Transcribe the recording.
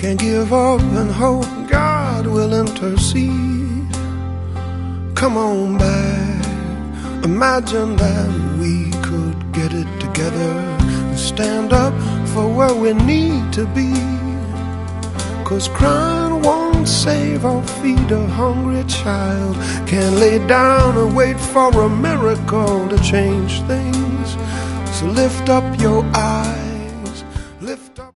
Can't give up and hope God will intercede. Come on back, imagine that we could get it together and stand up for where we need to be. 'Cause crying won't save or feed a hungry child. Can't lay down and wait for a miracle to change things. So lift up your eyes